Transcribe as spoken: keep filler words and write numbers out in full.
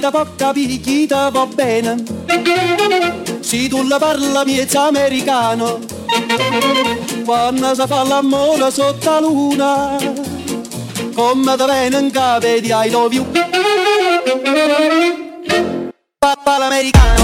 da può capire chi te va bene. Se tu la parla miezza americano, quando si fa l'amore sotto la luna, come te viene in capo di I love you. Papà l'americano.